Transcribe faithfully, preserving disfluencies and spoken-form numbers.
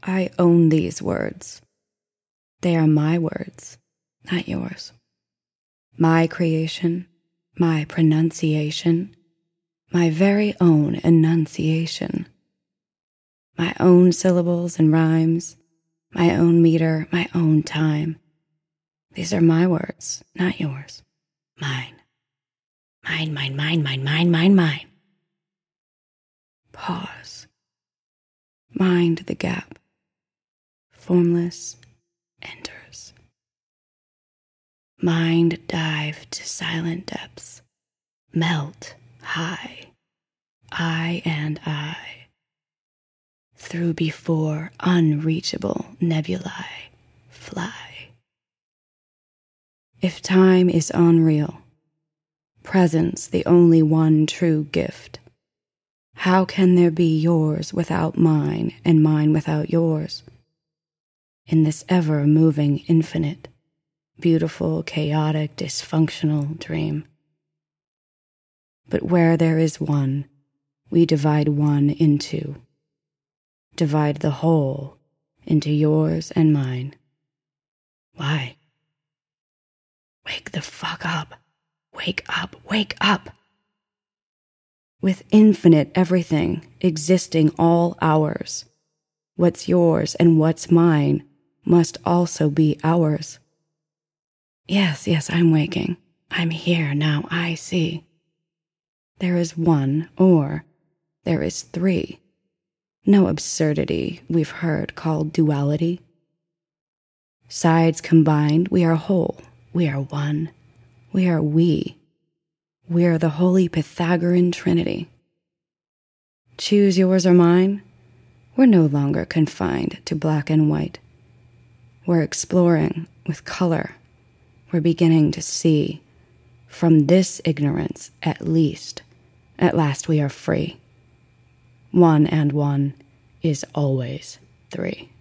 I own these words. They are my words, not yours. My creation, my pronunciation, my very own enunciation. My own syllables and rhymes, my own meter, my own time. These are my words, not yours. Mine. Mine, mine, mine, mine, mine, mine, mine. Pause. Mind the gap. Formless enters. Mind dive to silent depths. Melt high. I and I. Through before unreachable nebulae fly. If time is unreal, presence the only one true gift, how can there be yours without mine and mine without yours? In this ever-moving infinite, beautiful, chaotic, dysfunctional dream. But where there is one, we divide one in two. Divide the whole into yours and mine. Why? Wake the fuck up. Wake up, wake up. With infinite everything existing all ours, what's yours and what's mine must also be ours. Yes, yes, I'm waking. I'm here now, I see. There is one, or there is three. No absurdity we've heard called duality. Sides combined, we are whole. We are one. We are we. We are the holy Pythagorean Trinity. Choose yours or mine. We're no longer confined to black and white. We're exploring with color. We're beginning to see. From this ignorance, at least, at last we are free. One and one is always three.